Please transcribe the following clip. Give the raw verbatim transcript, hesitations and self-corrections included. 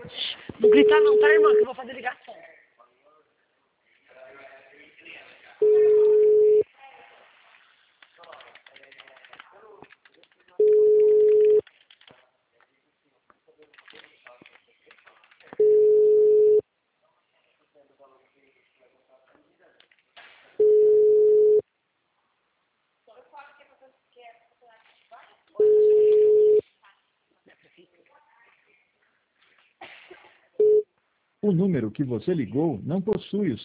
Não gritar não, tá, irmã? Que eu vou fazer ligação. O número que você ligou não possui os